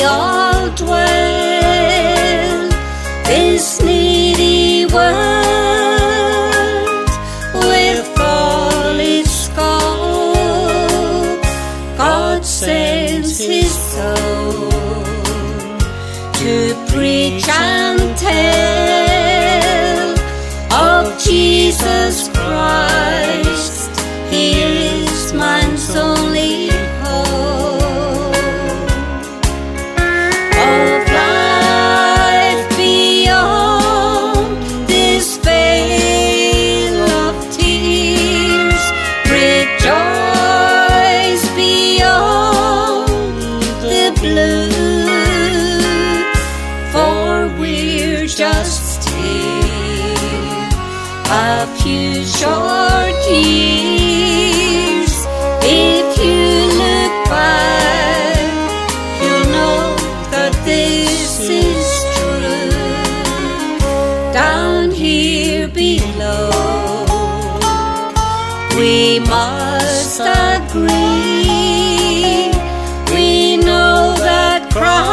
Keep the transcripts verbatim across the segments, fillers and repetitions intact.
all dwell this needy world with all its scope. God sends His Son to preach and tell of Jesus Christ. He is man's only hope of life beyond this veil of tears. Rejoice beyond the blue, for we're just here a few short years. If you look back, you'll know that this is true. Down here below, we must agree. We know that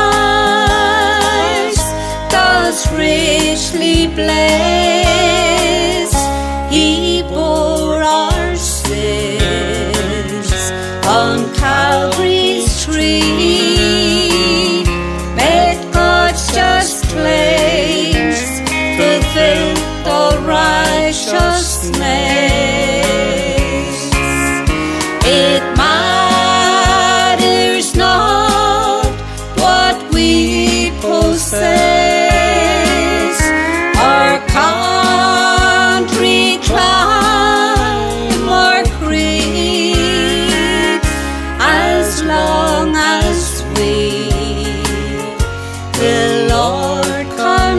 Christ does richly bless. He bore our sins on Calvary's tree, met God's just claims, fulfilled all righteousness. It matters not what we possess, our country, climb, or creed, as long as we the Lord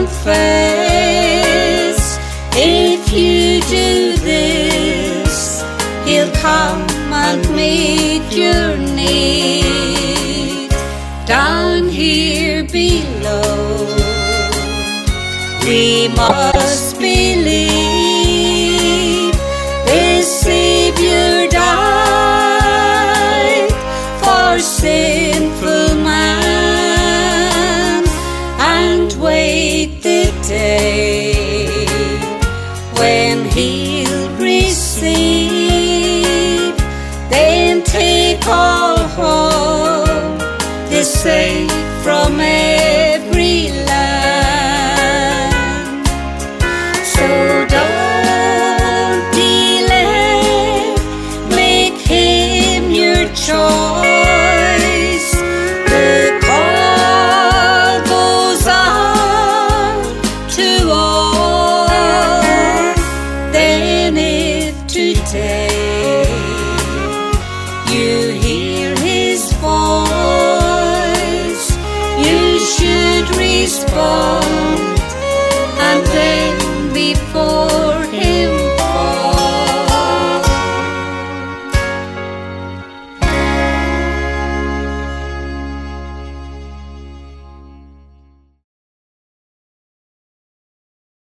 confess. If you do this, He'll come and meet your need. Down here below, we must believe this Savior died for sinful man, and wait the day when He'll receive. Then take all home the saved from every land. So don't delay, make Him your choice. The call goes out to all. Then if today you hear His voice, you should respond.